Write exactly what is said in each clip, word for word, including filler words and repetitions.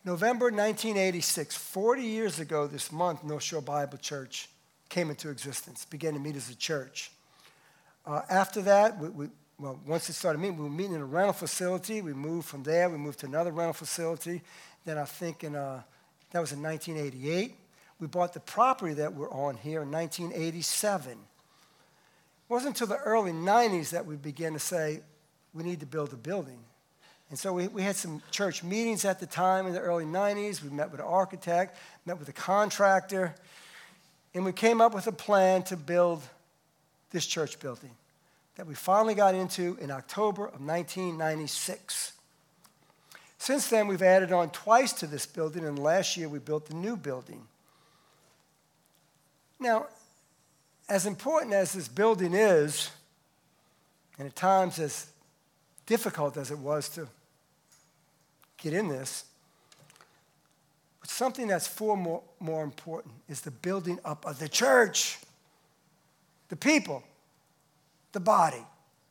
November nineteen eighty-six, forty years ago this month, North Shore Bible Church came into existence, began to meet as a church. Uh, after that, we, we, well, once it started meeting, we were meeting in a rental facility. We moved from there. We moved to another rental facility. Then I think in, uh, that was in nineteen eighty-eight. We bought the property that we're on here in nineteen eighty-seven. It wasn't until the early nineties that we began to say, we need to build a building. And so we, we had some church meetings at the time in the early nineties. We met with an architect, met with a contractor, and we came up with a plan to build this church building that we finally got into in October of nineteen ninety-six. Since then, we've added on twice to this building, and last year we built the new building. Now, as important as this building is, and at times as difficult as it was to get in this, but something that's far more, more important is the building up of the church, the people, the body.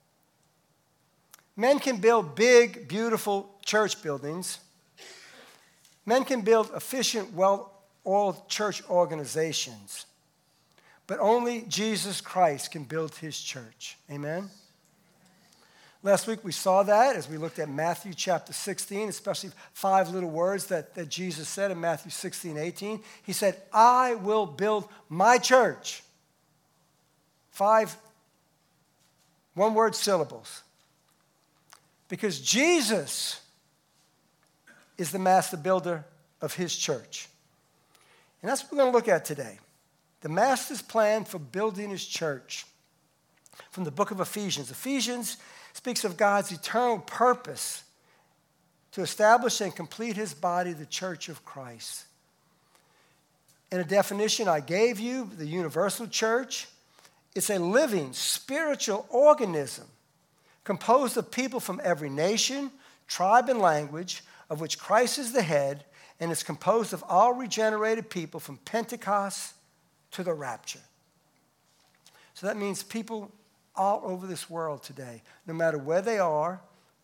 Men can build big, beautiful church buildings. Men can build efficient, well-oiled church organizations. But only Jesus Christ can build his church. Amen? Last week we saw that as we looked at Matthew chapter sixteen, especially five little words that, that Jesus said in Matthew sixteen, eighteen. He said, I will build my church. Five one-word syllables. Because Jesus is the master builder of his church. And that's what we're going to look at today. The master's plan for building his church. From the book of Ephesians. Ephesians speaks of God's eternal purpose to establish and complete his body, the church of Christ. In a definition I gave you, the universal church, it's a living, spiritual organism composed of people from every nation, tribe, and language, of which Christ is the head, and is composed of all regenerated people from Pentecost to the rapture. So that means people all over this world today, no matter where they are,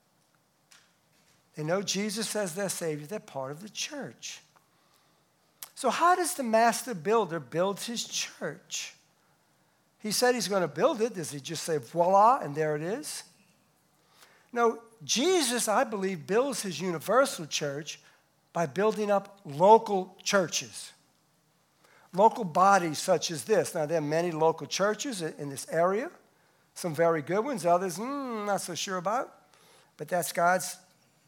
they know Jesus as their Savior. They're part of the church. So how does the master builder build his church? He said he's going to build it. Does he just say, voila, and there it is? No, Jesus, I believe, builds his universal church by building up local churches. Local bodies such as this. Now, there are many local churches in this area. Some very good ones, others, mm, not so sure about. But that's God's,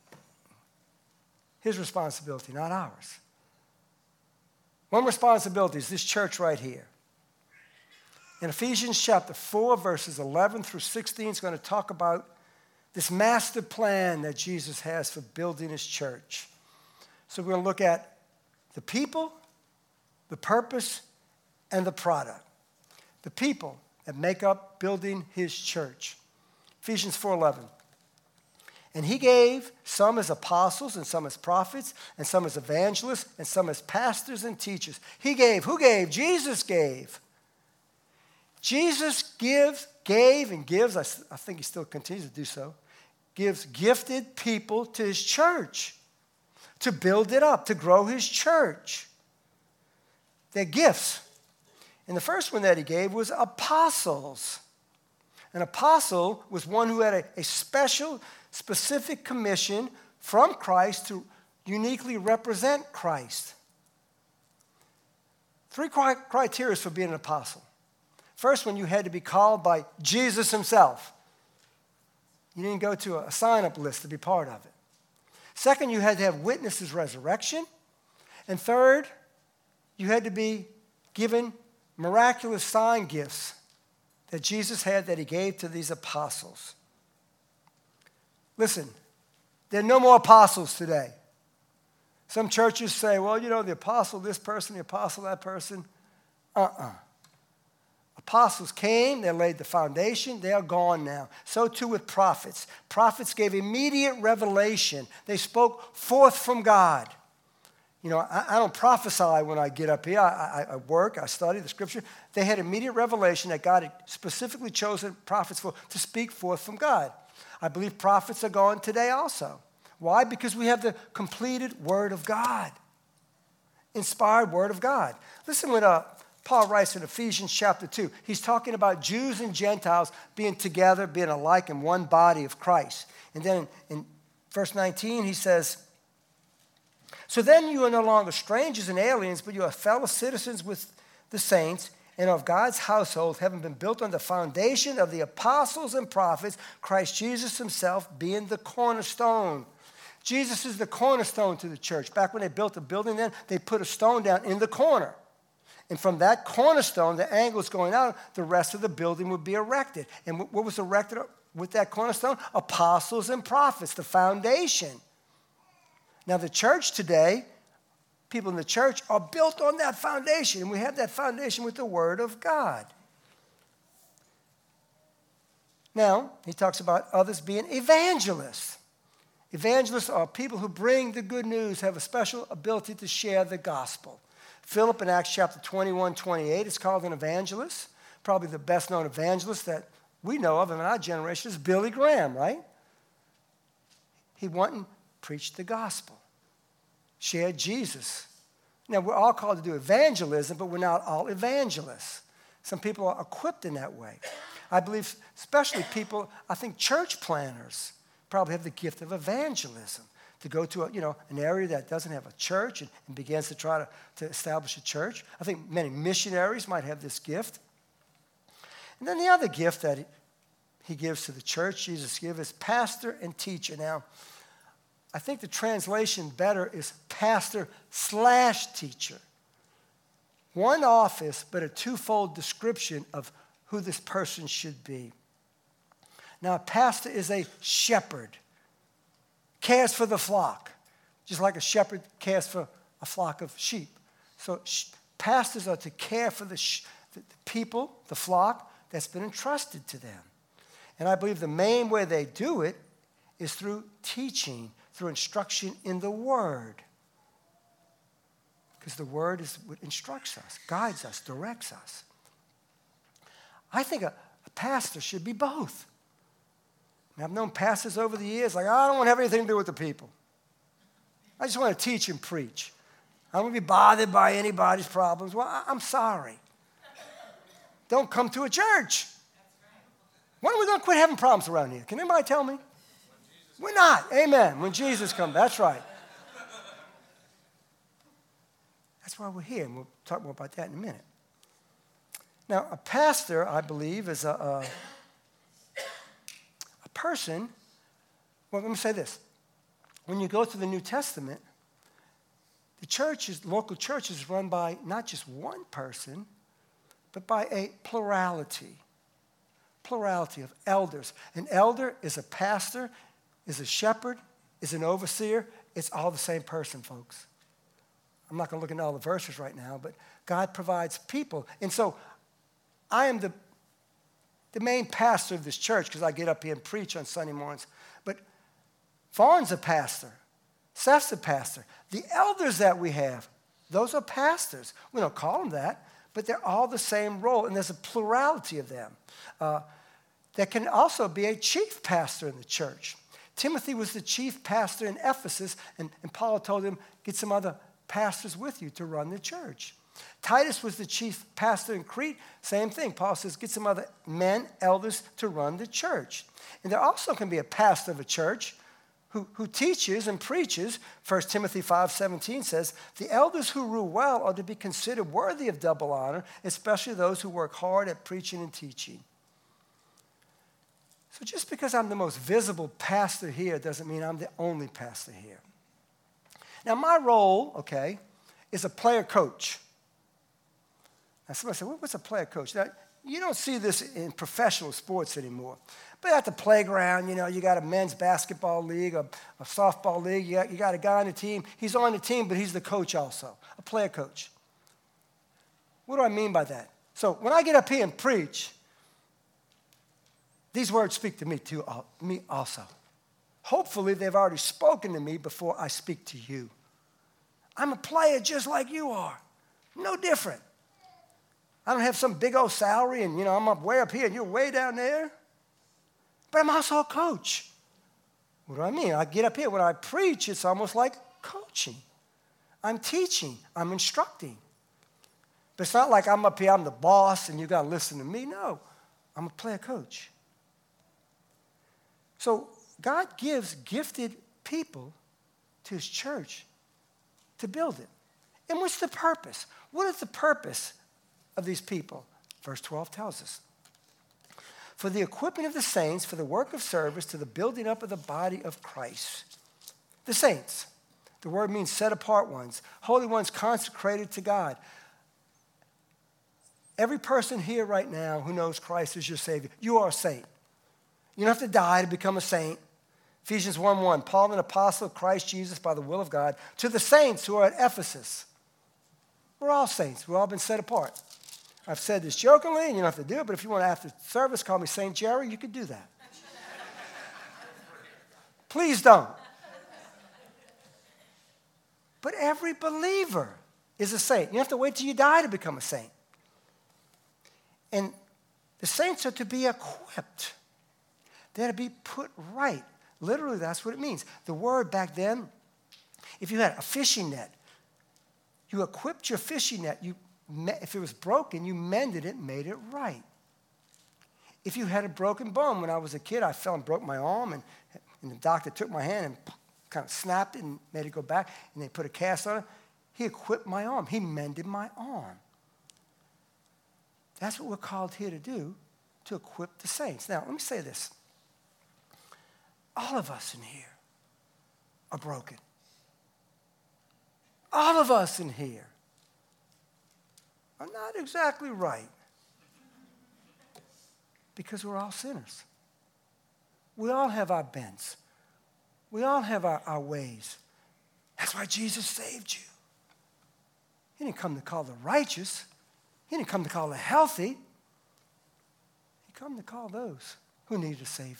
his responsibility, not ours. One responsibility is this church right here. In Ephesians chapter four, verses eleven through sixteen, it's going to talk about this master plan that Jesus has for building his church. So we're going to look at the people, the purpose, and the product. The people that make up building his church. Ephesians four eleven. And he gave some as apostles and some as prophets and some as evangelists and some as pastors and teachers. He gave. Who gave? Jesus gave. Jesus gives, gave and gives, I, I think he still continues to do so, gives gifted people to his church to build it up, to grow his church. They're gifts. And the first one that he gave was apostles. An apostle was one who had a, a special, specific commission from Christ to uniquely represent Christ. Three criteria for being an apostle. First one, you had to be called by Jesus himself. You didn't go to a sign-up list to be part of it. Second, you had to have witnessed his resurrection. And third, you had to be given miraculous sign gifts that Jesus had that he gave to these apostles. Listen, there are no more apostles today. Some churches say, well, you know, the apostle this person, the apostle that person. Uh-uh. Apostles came, they laid the foundation, they are gone now. So too with prophets. Prophets gave immediate revelation. They spoke forth from God. You know, I, I don't prophesy when I get up here. I, I, I work, I study the scripture. They had immediate revelation that God had specifically chosen prophets for to speak forth from God. I believe prophets are gone today also. Why? Because we have the completed Word of God. Inspired Word of God. Listen what uh, Paul writes in Ephesians chapter two. He's talking about Jews and Gentiles being together, being alike in one body of Christ. And then in, in verse nineteen, he says, so then you are no longer strangers and aliens, but you are fellow citizens with the saints and of God's household, having been built on the foundation of the apostles and prophets, Christ Jesus himself being the cornerstone. Jesus is the cornerstone to the church. Back when they built the building then, they put a stone down in the corner. And from that cornerstone, the angles going out, the rest of the building would be erected. And what was erected with that cornerstone? Apostles and prophets, the foundation. Now, the church today, people in the church are built on that foundation, and we have that foundation with the Word of God. Now, he talks about others being evangelists. Evangelists are people who bring the good news, have a special ability to share the gospel. Philip in Acts chapter twenty-one, twenty-eight is called an evangelist. Probably the best known evangelist that we know of in our generation is Billy Graham, right? He went and preached the gospel, shared Jesus. Now, we're all called to do evangelism, but we're not all evangelists. Some people are equipped in that way. I believe especially people, I think church planners probably have the gift of evangelism, to go to a, you know, an area that doesn't have a church and, and begins to try to, to establish a church. I think many missionaries might have this gift. And then the other gift that he, he gives to the church, Jesus gives, is pastor and teacher. Now, I think the translation better is pastor slash teacher. One office, but a twofold description of who this person should be. Now, a pastor is a shepherd, cares for the flock, just like a shepherd cares for a flock of sheep. So sh- pastors are to care for the, sh- the people, the flock that's been entrusted to them. And I believe the main way they do it is through teaching, through instruction in the Word. Because the Word is what instructs us, guides us, directs us. I think a, a pastor should be both. And I've known pastors over the years, like, I don't want to have anything to do with the people. I just want to teach and preach. I don't want to be bothered by anybody's problems. Well, I, I'm sorry. Don't come to a church. When are we going to quit having problems around here? Can anybody tell me? We're not. Amen. When Jesus comes, that's right. That's why we're here, and we'll talk more about that in a minute. Now, a pastor, I believe, is a, a, a person. Well, let me say this. When you go to the New Testament, the church is, local church is run by not just one person, but by a plurality. Plurality of elders. An elder is a pastor, is a shepherd, is an overseer. It's all the same person, folks. I'm not going to look into all the verses right now, but God provides people. And so I am the, the main pastor of this church because I get up here and preach on Sunday mornings. But Vaughn's a pastor. Seth's a pastor. The elders that we have, those are pastors. We don't call them that, but they're all the same role, and there's a plurality of them. Uh, there can also be a chief pastor in the church. Timothy was the chief pastor in Ephesus, and, and Paul told him, get some other pastors with you to run the church. Titus was the chief pastor in Crete. Same thing. Paul says, get some other men, elders, to run the church. And there also can be a pastor of a church who, who teaches and preaches. First Timothy five seventeen says, the elders who rule well are to be considered worthy of double honor, especially those who work hard at preaching and teaching. So just because I'm the most visible pastor here doesn't mean I'm the only pastor here. Now, my role, okay, is a player coach. Now, somebody said, what's a player coach? Now, you don't see this in professional sports anymore. But at the playground, you know, you got a men's basketball league, a, a softball league. You got, you got a guy on the team. He's on the team, but he's the coach also, a player coach. What do I mean by that? So when I get up here and preach, these words speak to me, too, uh, me also. Hopefully, they've already spoken to me before I speak to you. I'm a player just like you are. No different. I don't have some big old salary and, you know, I'm up way up here and you're way down there. But I'm also a coach. What do I mean? I get up here. When I preach, it's almost like coaching. I'm teaching. I'm instructing. But it's not like I'm up here, I'm the boss, and you got to listen to me. No, I'm a player coach. So God gives gifted people to his church to build it. And what's the purpose? What is the purpose of these people? Verse twelve tells us. For the equipping of the saints, for the work of service, to the building up of the body of Christ. The saints. The word means set apart ones, holy ones consecrated to God. Every person here right now who knows Christ as your Savior, you are a saint. You don't have to die to become a saint. Ephesians one one, Paul, an apostle of Christ Jesus by the will of God, to the saints who are at Ephesus. We're all saints. We've all been set apart. I've said this jokingly, and you don't have to do it, but if you want to, after service, call me Saint Jerry, you could do that. Please don't. But every believer is a saint. You don't have to wait till you die to become a saint. And the saints are to be equipped. They're to be put right. Literally, that's what it means. The word back then, if you had a fishing net, you equipped your fishing net. You, if it was broken, you mended it and made it right. If you had a broken bone, when I was a kid, I fell and broke my arm, and, and the doctor took my hand and kind of snapped it and made it go back, and they put a cast on it. He equipped my arm. He mended my arm. That's what we're called here to do, to equip the saints. Now, let me say this. All of us in here are broken. All of us in here are not exactly right because we're all sinners. We all have our bents. We all have our, our ways. That's why Jesus saved you. He didn't come to call the righteous. He didn't come to call the healthy. He came to call those who need a Savior.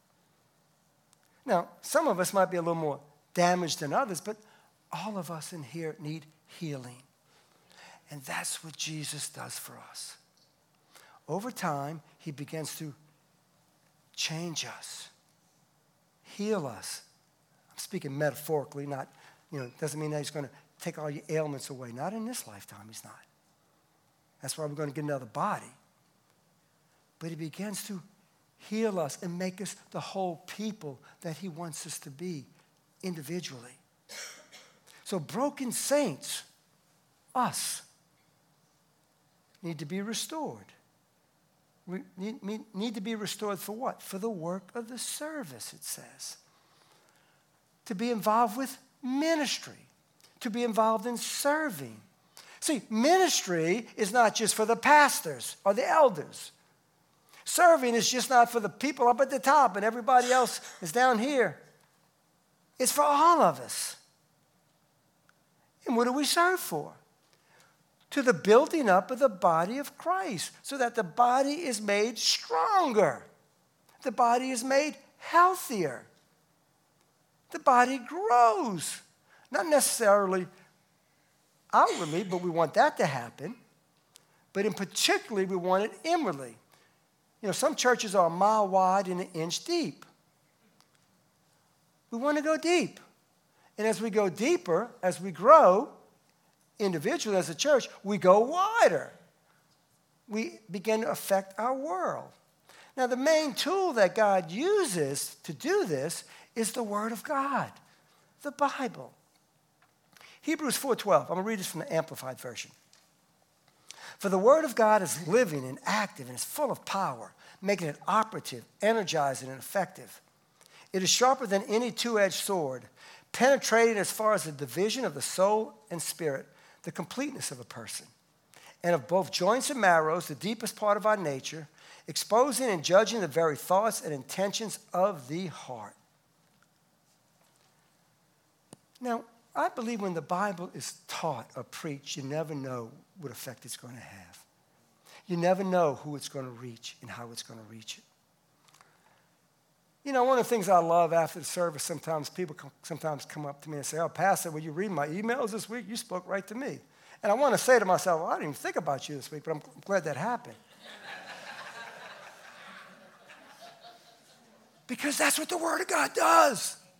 Now, some of us might be a little more damaged than others, but all of us in here need healing. And that's what Jesus does for us. Over time, he begins to change us, heal us. I'm speaking metaphorically, not, you know, it doesn't mean that he's going to take all your ailments away. Not in this lifetime, he's not. That's why we're going to get another body. But he begins to heal us and make us the whole people that he wants us to be individually. So broken saints, us, need to be restored. We need, need to be restored for what? For the work of the service, it says. To be involved with ministry. To be involved in serving. See, ministry is not just for the pastors or the elders. Serving is just not for the people up at the top and everybody else is down here. It's for all of us. And what do we serve for? To the building up of the body of Christ, so that the body is made stronger. The body is made healthier. The body grows. Not necessarily outwardly, but we want that to happen. But in particularly, we want it inwardly. You know, some churches are a mile wide and an inch deep. We want to go deep. And as we go deeper, as we grow, individually as a church, we go wider. We begin to affect our world. Now, the main tool that God uses to do this is the Word of God, the Bible. Hebrews four twelve. I'm going to read this from the Amplified Version. For the Word of God is living and active and is full of power, making it operative, energizing, and effective. It is sharper than any two-edged sword, penetrating as far as the division of the soul and spirit, the completeness of a person, and of both joints and marrows, the deepest part of our nature, exposing and judging the very thoughts and intentions of the heart. Now, I believe when the Bible is taught or preached, you never know what effect it's going to have. You never know who it's going to reach and how it's going to reach it. You know, one of the things I love after the service, sometimes people come, sometimes come up to me and say, oh, Pastor, will you read my emails this week? You spoke right to me. And I want to say to myself, well, I didn't even think about you this week, but I'm glad that happened. Because that's what the Word of God does.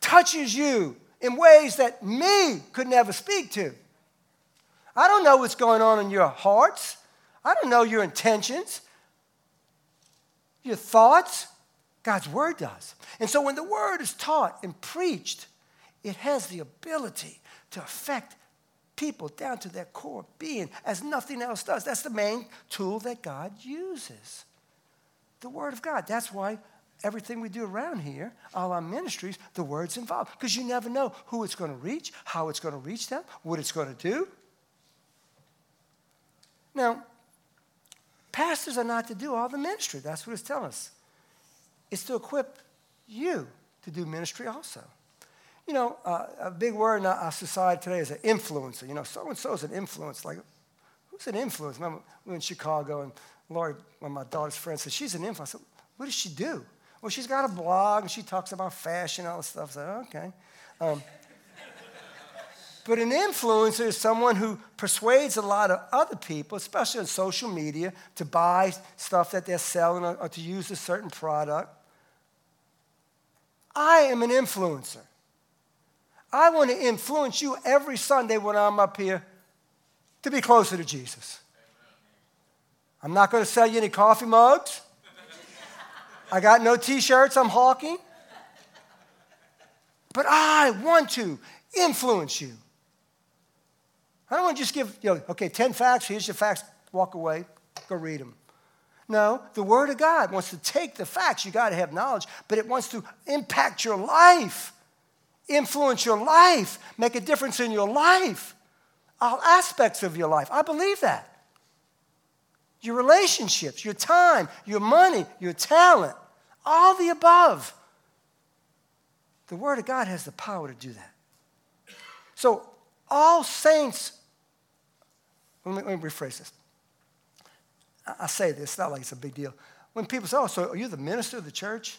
touches you in ways that me could never speak to. I don't know what's going on in your hearts. I don't know your intentions, your thoughts. God's word does. And so when the word is taught and preached, it has the ability to affect people down to their core being as nothing else does. That's the main tool that God uses. The word of God. That's why everything we do around here, all our ministries, the word's involved. Because you never know who it's going to reach, how it's going to reach them, what it's going to do. Now, pastors are not to do all the ministry. That's what it's telling us. It's to equip you to do ministry also. You know, uh, a big word in our society today is an influencer. You know, so-and-so is an influence. Like, who's an influence? Remember, we were in Chicago, and Lori, one of my daughter's friends, said, she's an influencer. I said, what does she do? Well, she's got a blog, and she talks about fashion and all this stuff. I said, okay. Um, but an influencer is someone who persuades a lot of other people, especially on social media, to buy stuff that they're selling or, or to use a certain product. I am an influencer. I want to influence you every Sunday when I'm up here to be closer to Jesus. I'm not going to sell you any coffee mugs. I got no T-shirts I'm hawking. But I want to influence you. I don't want to just give, you know, okay, ten facts, here's your facts, walk away, go read them. No, the Word of God wants to take the facts. You got to have knowledge, but it wants to impact your life, influence your life, make a difference in your life, all aspects of your life. I believe that. Your relationships, your time, your money, your talent, all the above. The Word of God has the power to do that. So all saints, let me, let me rephrase this. I, I say this, it's not like it's a big deal. When people say, oh, so are you the minister of the church?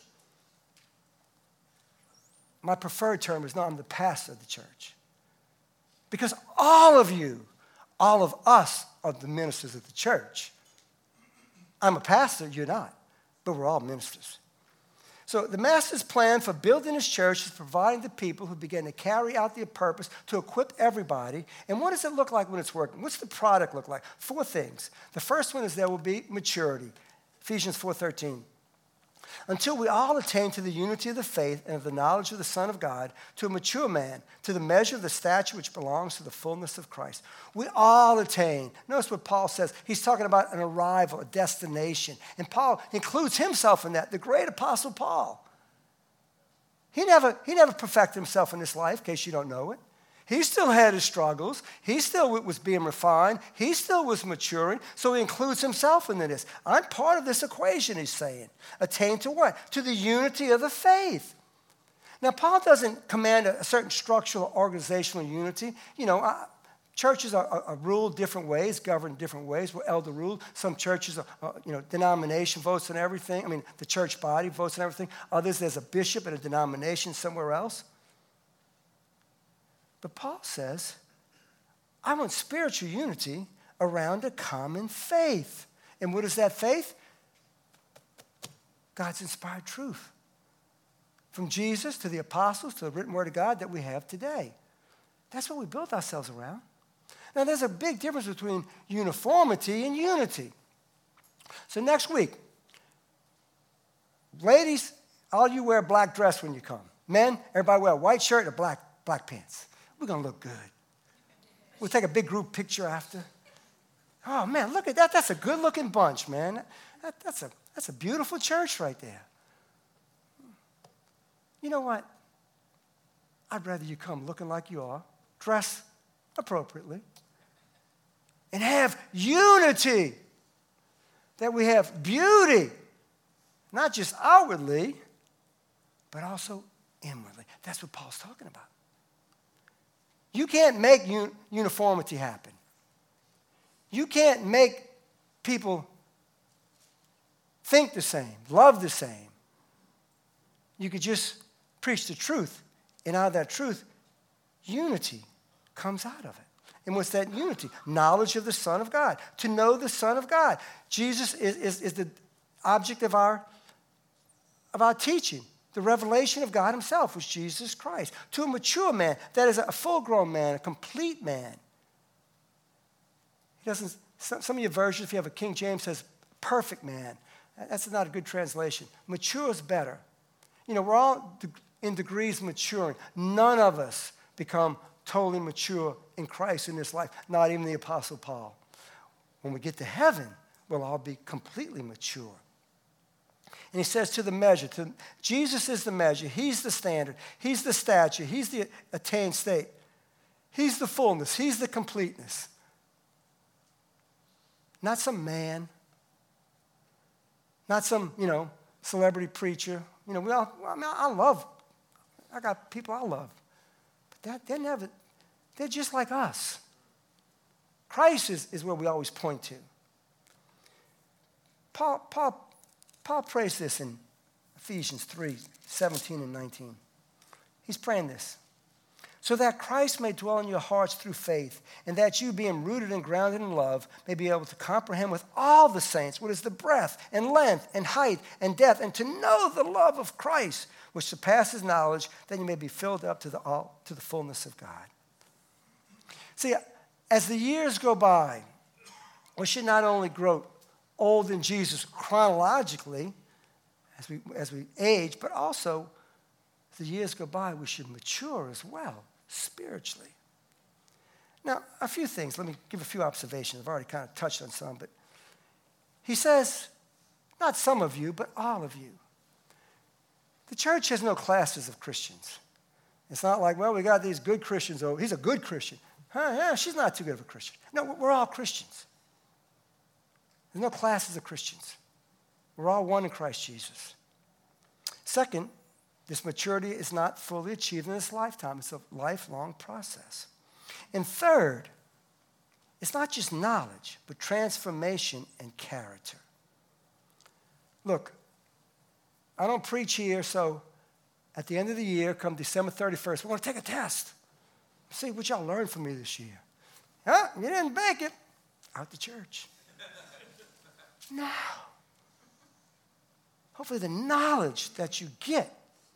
My preferred term is, no, I'm the pastor of the church. Because all of you, all of us are the ministers of the church. I'm a pastor, you're not, but we're all ministers. So the master's plan for building his church is providing the people who begin to carry out their purpose to equip everybody. And what does it look like when it's working? What's the product look like? Four things. The first one is there will be maturity. Ephesians four thirteen. Until we all attain to the unity of the faith and of the knowledge of the Son of God, to a mature man, to the measure of the stature which belongs to the fullness of Christ. We all attain. Notice what Paul says. He's talking about an arrival, a destination. And Paul includes himself in that, the great apostle Paul. He never, he never perfected himself in this life, in case you don't know it. He still had his struggles. He still was being refined. He still was maturing. So he includes himself in this. I'm part of this equation, he's saying. Attain to what? To the unity of the faith. Now, Paul doesn't command a certain structural organizational unity. You know, uh, churches are, are, are ruled different ways, governed different ways. We're elder ruled. Some churches, are, uh, you know, denomination votes on everything. I mean, the church body votes on everything. Others, there's a bishop and a denomination somewhere else. But Paul says, I want spiritual unity around a common faith. And what is that faith? God's inspired truth. From Jesus to the apostles to the written word of God that we have today. That's what we built ourselves around. Now, there's a big difference between uniformity and unity. So next week, ladies, all you wear a black dress when you come. Men, everybody wear a white shirt and black, black pants. We're going to look good. We'll take a big group picture after. Oh, man, look at that. That's a good-looking bunch, man. That, that's, a, that's a beautiful church right there. You know what? I'd rather you come looking like you are, dress appropriately, and have unity. That we have beauty, not just outwardly, but also inwardly. That's what Paul's talking about. You can't make un- uniformity happen. You can't make people think the same, love the same. You could just preach the truth, and out of that truth, unity comes out of it. And what's that unity? Knowledge of the Son of God. To know the Son of God. Jesus is, is, is the object of our, of our teaching. the revelation of God himself, was Jesus Christ. To a mature man, that is a full-grown man, a complete man. He doesn't, some, some of your versions, if you have a King James, says perfect man. That's not a good translation. Mature is better. You know, we're all in degrees maturing. None of us become totally mature in Christ in this life, not even the Apostle Paul. When we get to heaven, we'll all be completely mature. And he says to the measure, to, Jesus is the measure, he's the standard, he's the stature, he's the attained state, he's the fullness, he's the completeness. Not some man, not some, you know, celebrity preacher. You know, we all, I mean, I love, I got people I love, but that, they're never, they're just like us. Christ is, is where we always point to. Paul, Paul, Paul prays this in Ephesians three, seventeen and nineteen. He's praying this. So that Christ may dwell in your hearts through faith, and that you, being rooted and grounded in love, may be able to comprehend with all the saints what is the breadth and length and height and depth, and to know the love of Christ, which surpasses knowledge, that you may be filled up to the, all, to the fullness of God. See, as the years go by, we should not only grow old in Jesus chronologically as we, as we age, but also as the years go by, we should mature as well, spiritually. Now, a few things. Let me give a few observations. I've already kind of touched on some, but he says, not some of you, but all of you. The church has no classes of Christians. It's not like, well, we got these good Christians over. He's a good Christian. Huh, yeah, she's not too good of a Christian. No, we're all Christians. There's no classes of Christians. We're all one in Christ Jesus. Second, this maturity is not fully achieved in this lifetime. It's a lifelong process. And third, it's not just knowledge, but transformation and character. Look, I don't preach here, so at the end of the year, come December thirty-first, we're going to take a test. See what y'all learned from me this year. Huh? You didn't make it. Out the church. No. Hopefully the knowledge that you get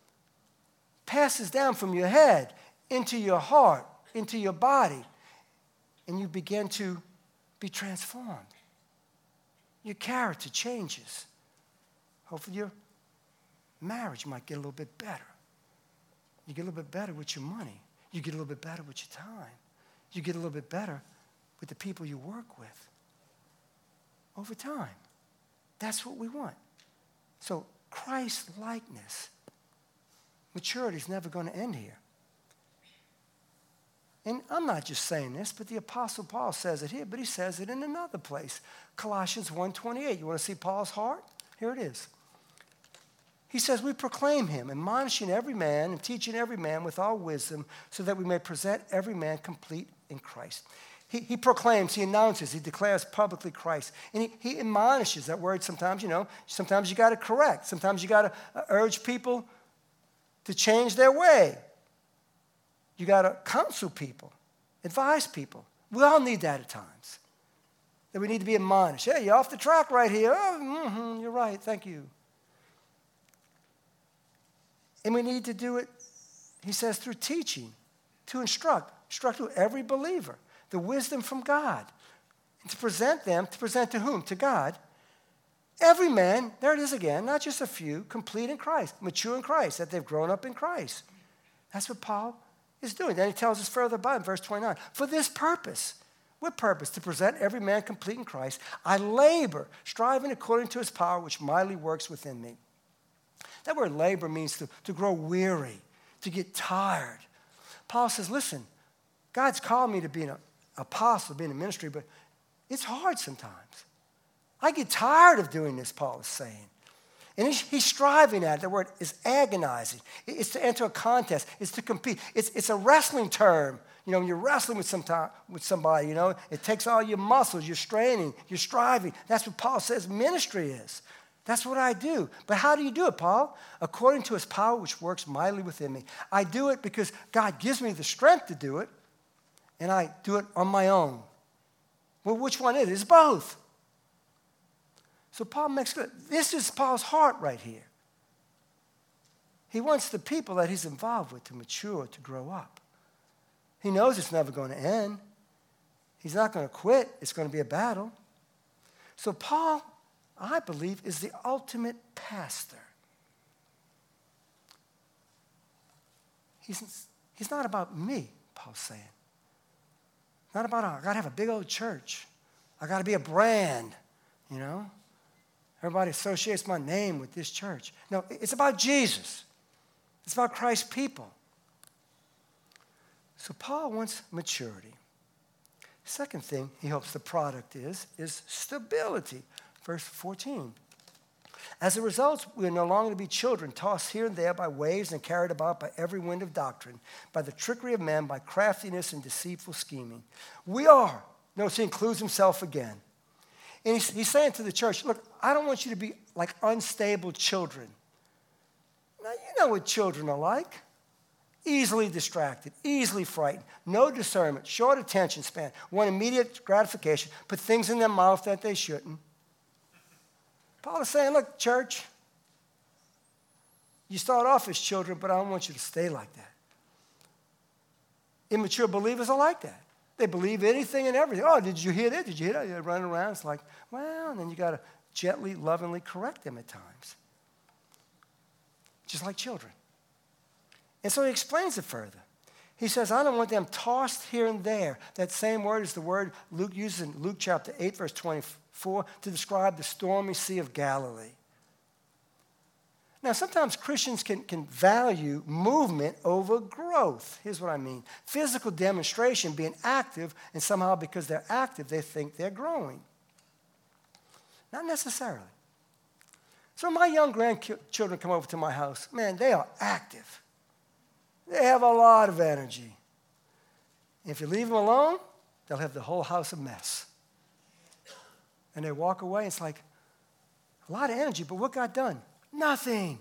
passes down from your head into your heart, into your body, and you begin to be transformed. Your character changes. Hopefully your marriage might get a little bit better. You get a little bit better with your money. You get a little bit better with your time. You get a little bit better with the people you work with. Over time. That's what we want. So Christ-likeness, maturity is never going to end here. And I'm not just saying this, but the Apostle Paul says it here, but he says it in another place. Colossians one twenty-eight. You want to see Paul's heart? Here it is. He says, we proclaim him, admonishing every man and teaching every man with all wisdom, so that we may present every man complete in Christ. He, he proclaims, he announces, he declares publicly Christ. And he, he admonishes. That word sometimes, you know, sometimes you got to correct. Sometimes you got to uh, urge people to change their way. You got to counsel people, advise people. We all need that at times. That we need to be admonished. Hey, you're off the track right here. Oh, mm-hmm, you're right. Thank you. And we need to do it, he says, through teaching, to instruct, instruct to every believer, the wisdom from God, and to present them, to present to whom? To God. Every man, there it is again, not just a few, complete in Christ, mature in Christ, that they've grown up in Christ. That's what Paul is doing. Then he tells us further about in verse twenty-nine, for this purpose, what purpose? To present every man complete in Christ, I labor, striving according to his power, which mightily works within me. That word labor means to, to grow weary, to get tired. Paul says, listen, God's called me to be an apostle, be in a ministry, but it's hard sometimes. I get tired of doing this, Paul is saying. And he's, he's striving at it. The word is agonizing. It's to enter a contest. It's to compete. It's, it's a wrestling term. You know, when you're wrestling with, some time, with somebody, you know, it takes all your muscles. You're straining. You're striving. That's what Paul says ministry is. That's what I do. But how do you do it, Paul? According to his power, which works mightily within me. I do it because God gives me the strength to do it, and I do it on my own. Well, which one is it? It's both. So Paul makes good. This is Paul's heart right here. He wants the people that he's involved with to mature, to grow up. He knows it's never going to end. He's not going to quit. It's going to be a battle. So Paul, I believe, is the ultimate pastor. He's, he's not about me, Paul's saying. Not about, I got to have a big old church. I got to be a brand, you know. Everybody associates my name with this church. No, it's about Jesus. It's about Christ's people. So Paul wants maturity. Second thing he hopes the product is, is stability. Verse fourteen. As a result, we are no longer to be children, tossed here and there by waves and carried about by every wind of doctrine, by the trickery of men, by craftiness and deceitful scheming. We are. Notice he includes himself again. And he's, he's saying to the church, look, I don't want you to be like unstable children. Now, you know what children are like. Easily distracted, easily frightened, no discernment, short attention span, want immediate gratification, put things in their mouth that they shouldn't. Paul is saying, look, church, you start off as children, but I don't want you to stay like that. Immature believers are like that. They believe anything and everything. Oh, did you hear that? Did you hear that? You're running around. It's like, well, and then you got to gently, lovingly correct them at times. Just like children. And so he explains it further. He says, I don't want them tossed here and there. That same word is the word Luke uses in Luke chapter eight, verse twenty-four, to describe the stormy Sea of Galilee. Now, sometimes Christians can, can value movement over growth. Here's what I mean. Physical demonstration, being active, and somehow because they're active, they think they're growing. Not necessarily. So my young grandchildren come over to my house. Man, they are active. They have a lot of energy. If you leave them alone, they'll have the whole house a mess. And they walk away, it's like a lot of energy, but what got done? Nothing.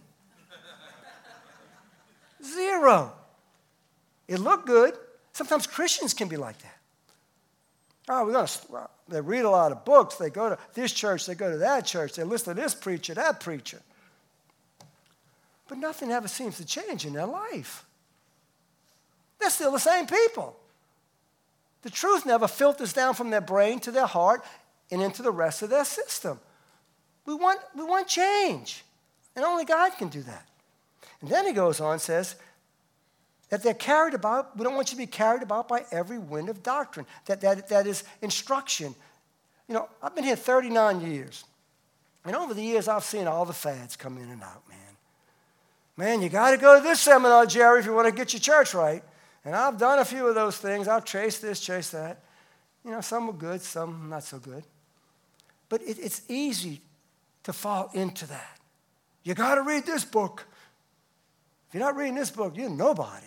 Zero. It looked good. Sometimes Christians can be like that. Oh, we're going to, well, they read a lot of books. They go to this church, they go to that church. They listen to this preacher, that preacher. But nothing ever seems to change in their life. They're still the same people. The truth never filters down from their brain to their heart and into the rest of their system. We want, we want change, and only God can do that. And then he goes on and says that they're carried about, we don't want you to be carried about by every wind of doctrine. That, that, that is instruction. You know, I've been here thirty-nine years, and over the years I've seen all the fads come in and out, man. Man, you got to go to this seminar, Jerry, if you want to get your church right. And I've done a few of those things. I've chased this, chased that. You know, some were good, some not so good. But it, it's easy to fall into that. You got to read this book. If you're not reading this book, you're nobody.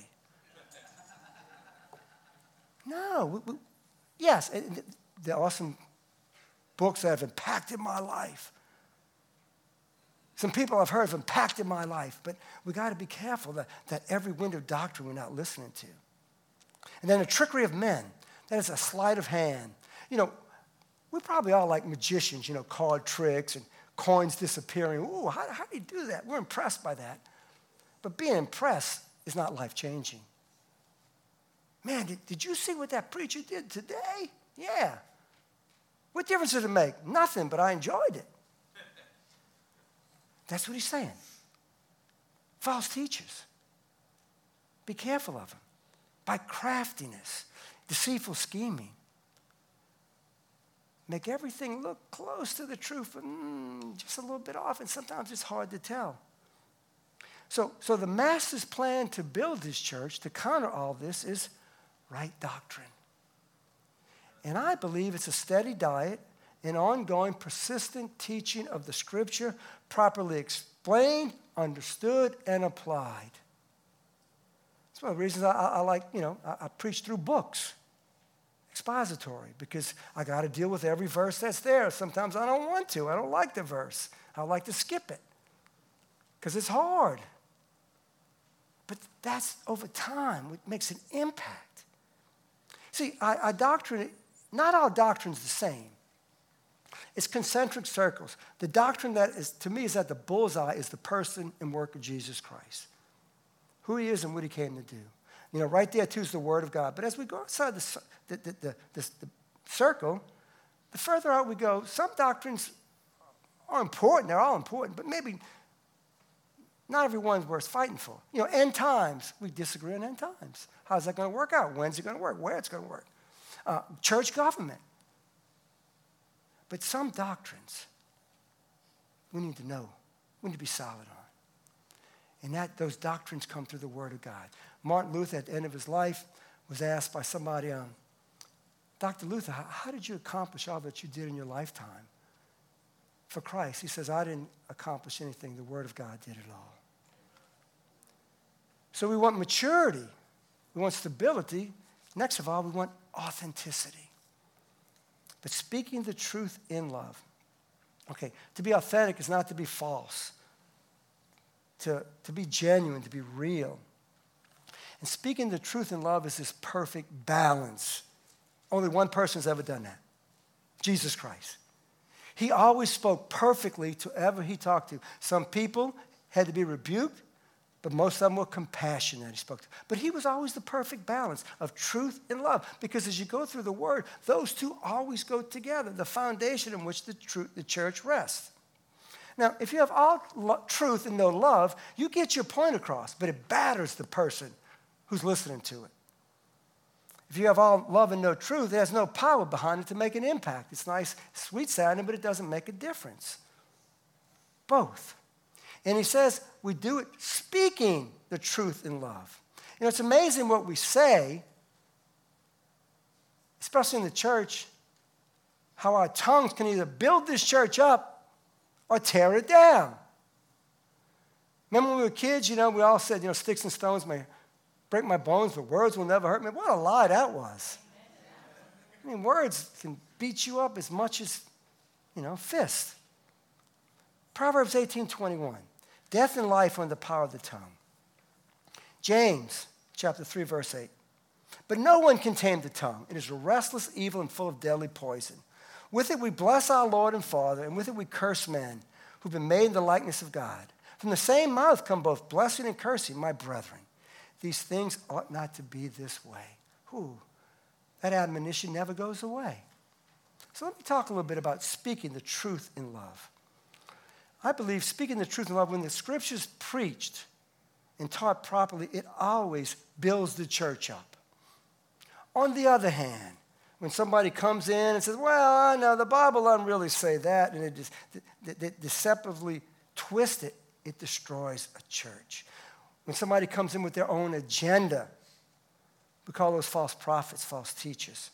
No. We, we, yes, there are some books that have impacted my life. Some people I've heard have impacted my life, but we got to be careful that, that every wind of doctrine we're not listening to. And then the trickery of men, that is a sleight of hand. You know, we probably all like magicians, you know, card tricks and coins disappearing. Ooh, how, how do you do that? We're impressed by that. But being impressed is not life-changing. Man, did, did you see what that preacher did today? Yeah. What difference did it make? Nothing, but I enjoyed it. That's what he's saying. False teachers. Be careful of them. By craftiness, deceitful scheming. Make everything look close to the truth, but mm, just a little bit off, and sometimes it's hard to tell. So, so the master's plan to build his church, to counter all this, is right doctrine. And I believe it's a steady diet, an ongoing, persistent teaching of the Scripture, properly explained, understood, and applied. That's one of the reasons I, I, I like, you know, I, I preach through books, expository, because I got to deal with every verse that's there. Sometimes I don't want to. I don't like the verse. I like to skip it because it's hard. But that's over time what makes an impact. See, our, our doctrine, not all doctrine's the same. It's concentric circles. The doctrine that is, to me, is at the bullseye is the person and work of Jesus Christ. who he is and what he came to do. You know, right there, too, is the Word of God. But as we go outside the, the, the, the, the, the circle, the further out we go, some doctrines are important. They're all important, but maybe not everyone's worth fighting for. You know, end times, we disagree on end times. How's that going to work out? When's it going to work? Where it's going to work? Uh, church government. But some doctrines we need to know. We need to be solid on. And that those doctrines come through the Word of God. Martin Luther, at the end of his life, was asked by somebody, um, Doctor Luther, how, how did you accomplish all that you did in your lifetime for Christ? He says, I didn't accomplish anything. The Word of God did it all. So we want maturity. We want stability. Next of all, we want authenticity. But speaking the truth in love. Okay, to be authentic is not to be false. To, to be genuine, to be real. And speaking the truth in love is this perfect balance. Only one person has ever done that. Jesus Christ. He always spoke perfectly to whoever he talked to. Some people had to be rebuked, but most of them were compassionate he spoke to. But he was always the perfect balance of truth and love. Because as you go through the Word, those two always go together, the foundation in which the, tr- the church rests. Now, if you have all lo- truth and no love, you get your point across, but it batters the person who's listening to it. If you have all love and no truth, there's no power behind it to make an impact. It's nice, sweet sounding, but it doesn't make a difference. Both. And he says we do it speaking the truth in love. You know, it's amazing what we say, especially in the church, how our tongues can either build this church up or tear it down. Remember when we were kids, you know, we all said, you know, sticks and stones may break my bones, but words will never hurt me. What a lie that was. I mean, words can beat you up as much as, you know, fists. Proverbs eighteen twenty-one. Death and life are in the power of the tongue. James chapter three, verse eight. But no one can tame the tongue. It is a restless evil and full of deadly poison. With it we bless our Lord and Father, and with it we curse men who've been made in the likeness of God. From the same mouth come both blessing and cursing, my brethren. These things ought not to be this way. Ooh, that admonition never goes away. So let me talk a little bit about speaking the truth in love. I believe speaking the truth in love, when the Scripture's preached and taught properly, it always builds the church up. On the other hand, when somebody comes in and says, well, I know the Bible doesn't really say that, and it just de- de- deceptively twist it, it destroys a church. When somebody comes in with their own agenda, we call those false prophets, false teachers.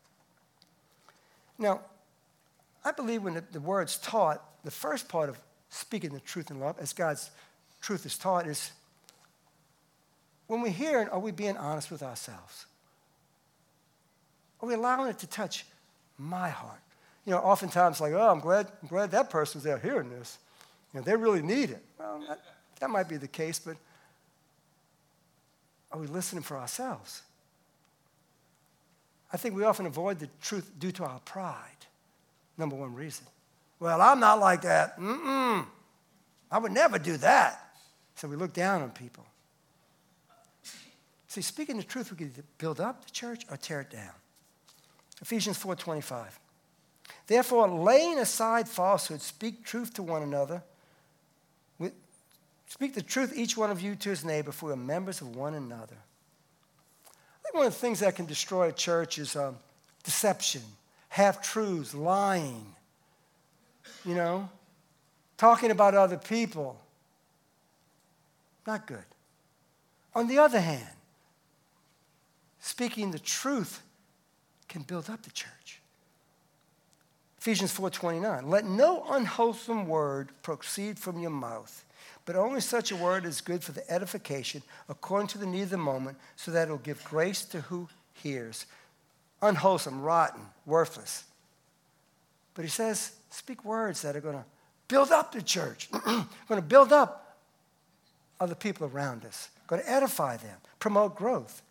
Now, I believe when the, the word's taught, the first part of speaking the truth in love, as God's truth is taught, is when we hear it, are we being honest with ourselves? Are we allowing it to touch my heart? You know, oftentimes like, oh, I'm glad, I'm glad that person's there hearing this. You know, they really need it. Well, that, that might be the case, but are we listening for ourselves? I think we often avoid the truth due to our pride. Number one reason. Well, I'm not like that. Mm-mm. I would never do that. So we look down on people. See, speaking the truth, we can either build up the church or tear it down. Ephesians four twenty-five. Therefore, laying aside falsehood, speak truth to one another. With, speak the truth, each one of you, to his neighbor, for we are members of one another. I think one of the things that can destroy a church is um, deception, half-truths, lying, you know, talking about other people. Not good. On the other hand, speaking the truth can build up the church. Ephesians four twenty-nine. Let no unwholesome word proceed from your mouth, but only such a word as good for the edification according to the need of the moment, so that it will give grace to who hears. Unwholesome, rotten, worthless. But he says, speak words that are going to build up the church, going to build up other people around us, going to edify them, promote growth.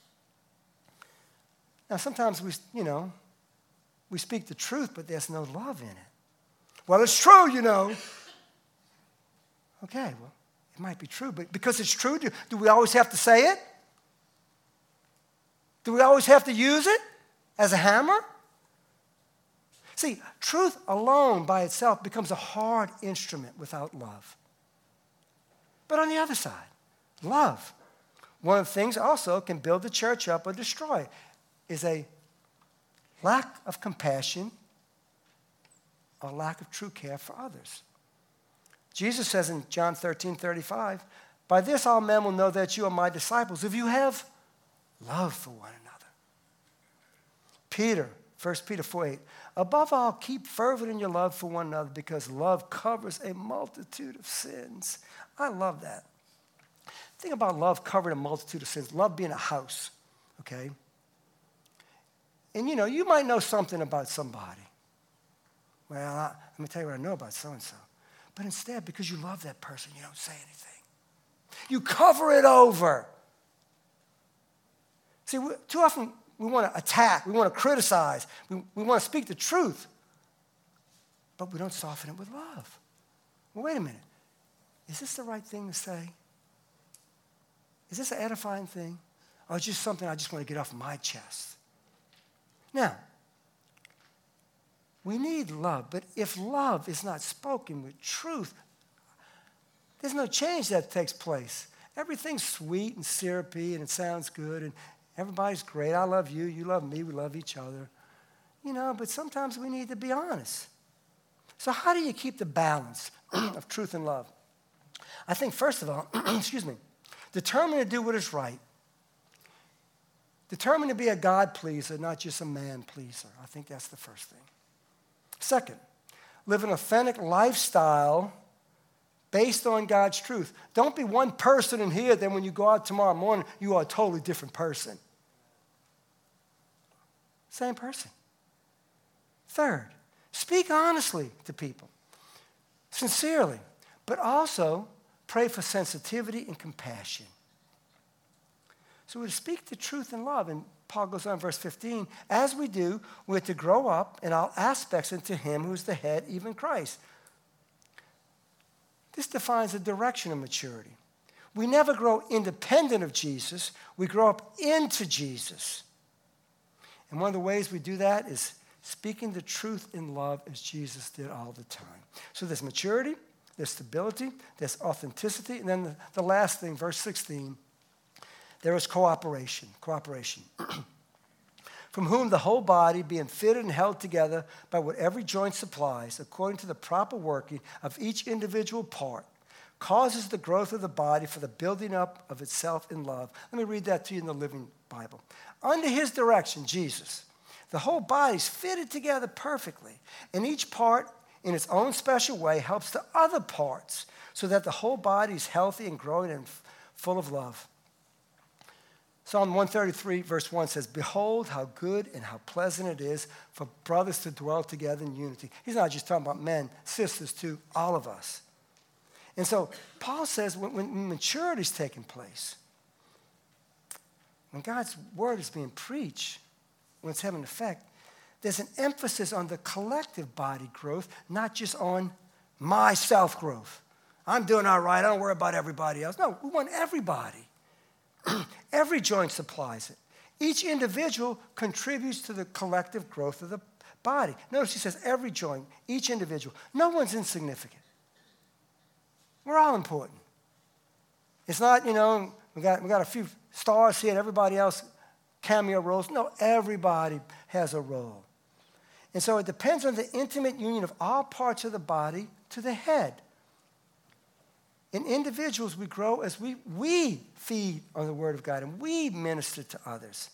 Now, sometimes we, you know, we speak the truth, but there's no love in it. Well, it's true, you know. Okay, well, It might be true, but because it's true, do, do we always have to say it? Do we always have to use it as a hammer? See, truth alone by itself becomes a hard instrument without love. But on the other side, love. One of the things also can build the church up or destroy it is a lack of compassion or lack of true care for others. Jesus says in John thirteen thirty-five, by this all men will know that you are my disciples if you have love for one another. Peter, First Peter four eight, above all, keep fervent in your love for one another because love covers a multitude of sins. I love that. The thing about love covering a multitude of sins, love being a house, okay? And you know, you might know something about somebody. Well, I, let me tell you what I know about so-and-so. But instead, because you love that person, you don't say anything. You cover it over. See, we, too often we want to attack, we want to criticize, we, we want to speak the truth, but we don't soften it with love. Well, wait a minute. Is this the right thing to say? Is this an edifying thing? Or is it just something I just want to get off my chest? Now, we need love, but if love is not spoken with truth, there's no change that takes place. Everything's sweet and syrupy and it sounds good and everybody's great. I love you, you love me, we love each other. You know, but sometimes we need to be honest. So how do you keep the balance of truth and love? I think, first of all, excuse me, determine to do what is right. Determine to be a God pleaser, not just a man pleaser. I think that's the first thing. Second, live an authentic lifestyle based on God's truth. Don't be one person in here, then when you go out tomorrow morning, you are a totally different person. Same person. Third, speak honestly to people, sincerely, but also pray for sensitivity and compassion. So we're to speak the truth in love. And Paul goes on in verse fifteen, as we do, we're to grow up in all aspects into him who is the head, even Christ. This defines the direction of maturity. We never grow independent of Jesus. We grow up into Jesus. And one of the ways we do that is speaking the truth in love as Jesus did all the time. So there's maturity, there's stability, there's authenticity, and then the, the last thing, verse sixteen, there is cooperation. Cooperation. From whom the whole body, being fitted and held together by what every joint supplies, according to the proper working of each individual part, causes the growth of the body for the building up of itself in love. Let me read that to you in the Living Bible. Under his direction, Jesus, the whole body is fitted together perfectly, and each part in its own special way helps the other parts so that the whole body is healthy and growing and f- full of love. Psalm one thirty-three, verse one says, behold how good and how pleasant it is for brothers to dwell together in unity. He's not just talking about men, sisters too, all of us. And so Paul says when, when maturity is taking place, when God's word is being preached, when it's having an effect, there's an emphasis on the collective body growth, not just on my self-growth. I'm doing all right, I don't worry about everybody else. No, we want everybody. Every joint supplies it. Each individual contributes to the collective growth of the body. Notice he says every joint, each individual. No one's insignificant. We're all important. It's not, you know, we got, we got a few stars here and everybody else cameo roles. No, everybody has a role. And so it depends on the intimate union of all parts of the body to the head. In individuals, we grow as we, we feed on the Word of God and we minister to others.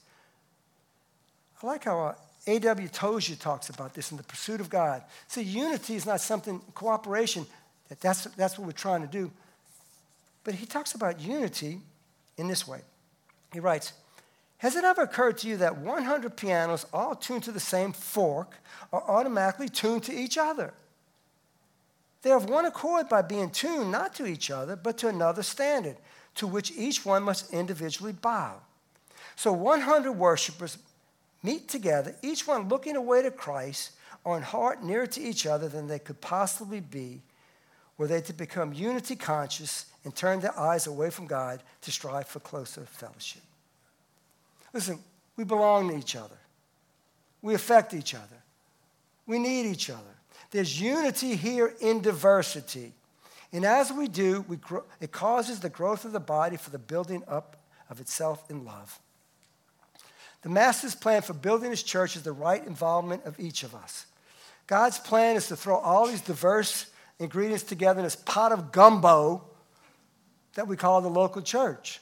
I like how uh, A W Tozier talks about this in The Pursuit of God. See, unity is not something, cooperation, that that's, that's what we're trying to do. But he talks about unity in this way. He writes, has it ever occurred to you that one hundred pianos all tuned to the same fork are automatically tuned to each other? They are of one accord by being tuned not to each other, but to another standard, to which each one must individually bow. So one hundred worshipers meet together, each one looking away to Christ, are in heart nearer to each other than they could possibly be, were they to become unity conscious and turn their eyes away from God to strive for closer fellowship. Listen, we belong to each other. We affect each other. We need each other. There's unity here in diversity. And as we do, we grow, it causes the growth of the body for the building up of itself in love. The Master's plan for building his church is the right involvement of each of us. God's plan is to throw all these diverse ingredients together in this pot of gumbo that we call the local church.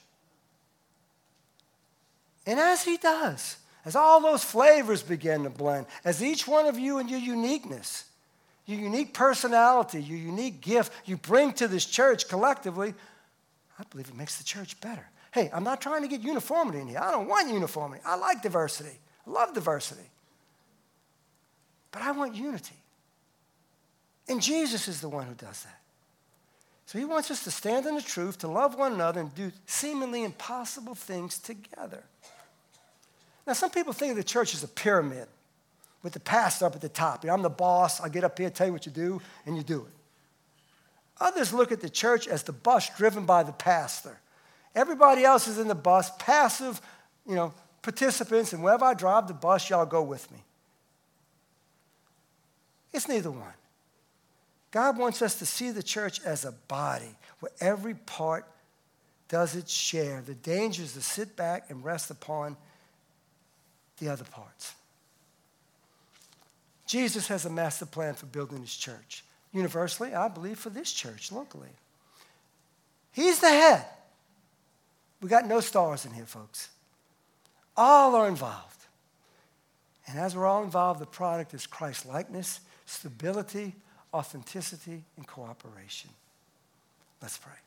And as he does, as all those flavors begin to blend, as each one of you and your uniqueness, your unique personality, your unique gift you bring to this church collectively, I believe it makes the church better. Hey, I'm not trying to get uniformity in here. I don't want uniformity. I like diversity. I love diversity. But I want unity. And Jesus is the one who does that. So he wants us to stand in the truth, to love one another, and do seemingly impossible things together. Now, some people think of the church as a pyramid with the pastor up at the top. You know, I'm the boss. I get up here, tell you what you do, and you do it. Others look at the church as the bus driven by the pastor. Everybody else is in the bus, passive, you know, participants, and wherever I drive the bus, y'all go with me. It's neither one. God wants us to see the church as a body where every part does its share. The danger is to sit back and rest upon the other parts. Jesus has a master plan for building his church. Universally, I believe for this church locally. He's the head. We got no stars in here, folks. All are involved. And as we're all involved, the product is Christ-likeness, stability, authenticity, and cooperation. Let's pray.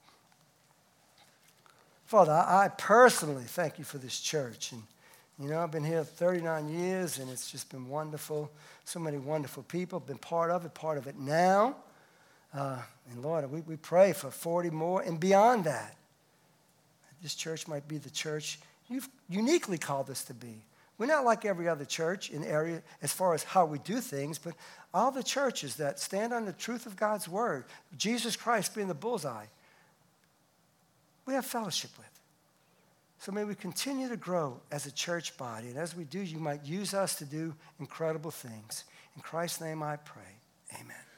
Father, I personally thank you for this church. And, you know, I've been here thirty-nine years, and it's just been wonderful. So many wonderful people have been part of it, part of it now. Uh, and, Lord, we, we pray for forty more and beyond that. This church might be the church you've uniquely called us to be. We're not like every other church in the area as far as how we do things, but all the churches that stand on the truth of God's word, Jesus Christ being the bullseye, we have fellowship with. So may we continue to grow as a church body, and as we do, you might use us to do incredible things. In Christ's name I pray, amen.